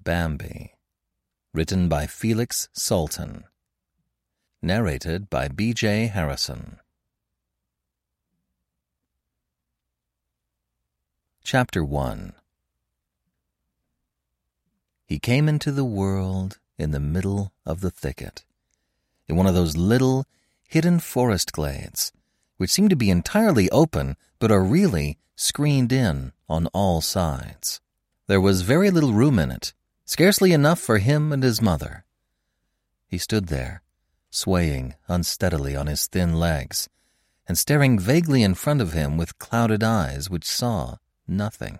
Bambi. Written by Felix Salten. Narrated by B.J. Harrison. Chapter 1. He came into the world in the middle of the thicket, in one of those little, hidden forest glades, which seem to be entirely open but are really screened in on all sides. There was very little room in it, scarcely enough for him and his mother. He stood there, swaying unsteadily on his thin legs, and staring vaguely in front of him with clouded eyes which saw nothing.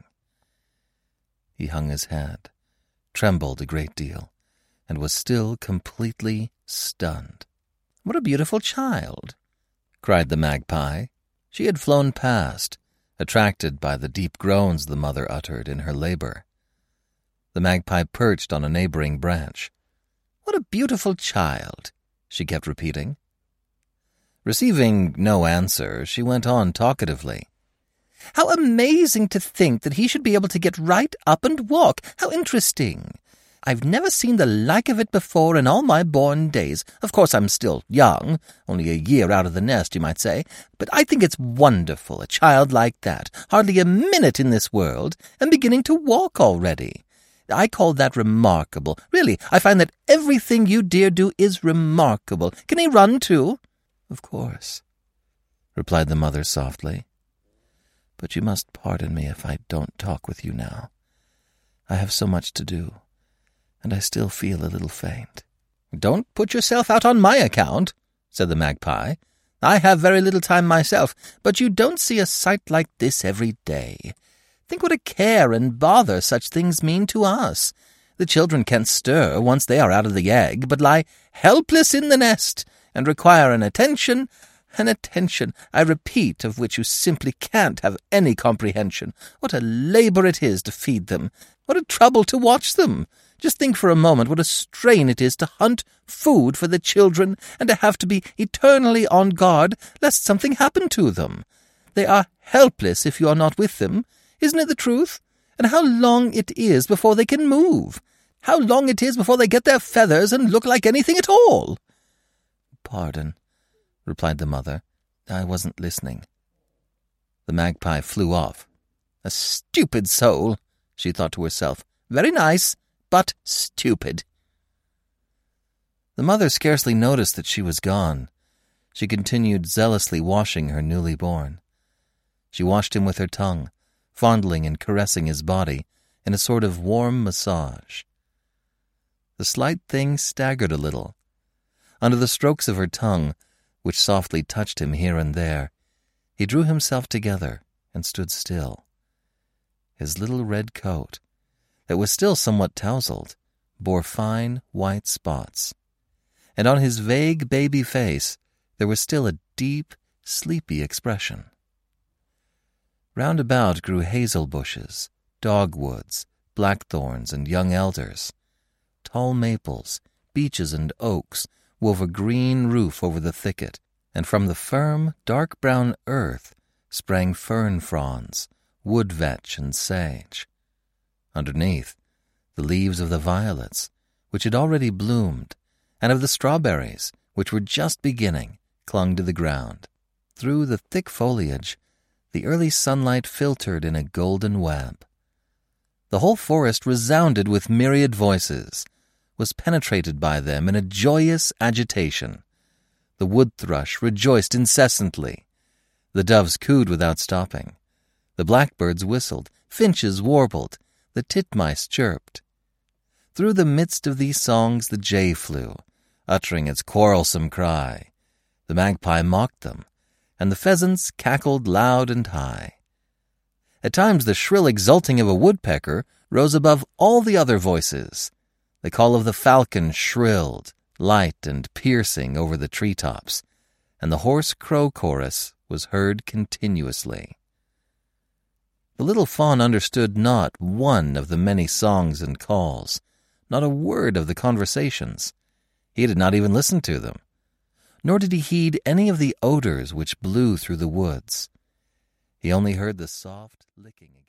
He hung his head, trembled a great deal, and was still completely stunned. "What a beautiful child!" cried the magpie. She had flown past, attracted by the deep groans the mother uttered in her labor. The magpie perched on a neighboring branch. "What a beautiful child!" she kept repeating. Receiving no answer, she went on talkatively. "How amazing to think that he should be able to get right up and walk! How interesting! I've never seen the like of it before in all my born days. Of course, I'm still young, only a year out of the nest, you might say, but I think it's wonderful, a child like that, hardly a minute in this world, and beginning to walk already. I call that remarkable. Really, I find that everything you dear do is remarkable. Can he run, too?" "Of course," replied the mother softly. "But you must pardon me if I don't talk with you now. I have so much to do, and I still feel a little faint." "Don't put yourself out on my account," said the magpie. "I have very little time myself, but you don't see a sight like this every day. Think what a care and bother such things mean to us. The children can't stir once they are out of the egg, but lie helpless in the nest, and require an attention, I repeat, of which you simply can't have any comprehension. What a labor it is to feed them! What a trouble to watch them! Just think for a moment what a strain it is to hunt food for the children and to have to be eternally on guard lest something happen to them. They are helpless if you are not with them. Isn't it the truth? And how long it is before they can move! How long it is before they get their feathers and look like anything at all!" "Pardon," replied the mother. "I wasn't listening." The magpie flew off. "A stupid soul," she thought to herself. "Very nice, but stupid." The mother scarcely noticed that she was gone. She continued zealously washing her newly born. She washed him with her tongue, fondling and caressing his body in a sort of warm massage. The slight thing staggered a little. Under the strokes of her tongue, which softly touched him here and there, he drew himself together and stood still. His little red coat, that was still somewhat tousled, bore fine white spots, and on his vague baby face there was still a deep, sleepy expression. Round about grew hazel bushes, dogwoods, blackthorns, and young elders. Tall maples, beeches, and oaks wove a green roof over the thicket, and from the firm, dark-brown earth sprang fern fronds, wood vetch, and sage. Underneath, the leaves of the violets, which had already bloomed, and of the strawberries, which were just beginning, clung to the ground. Through the thick foliage, the early sunlight filtered in a golden web. The whole forest resounded with myriad voices, was penetrated by them in a joyous agitation. The wood thrush rejoiced incessantly. The doves cooed without stopping. The blackbirds whistled, finches warbled, the titmice chirped. Through the midst of these songs the jay flew, uttering its quarrelsome cry. The magpie mocked them, and the pheasants cackled loud and high. At times the shrill exulting of a woodpecker rose above all the other voices. The call of the falcon shrilled, light and piercing, over the treetops, and the hoarse crow chorus was heard continuously. The little fawn understood not one of the many songs and calls, not a word of the conversations. He did not even listen to them, nor did he heed any of the odors which blew through the woods. He only heard the soft licking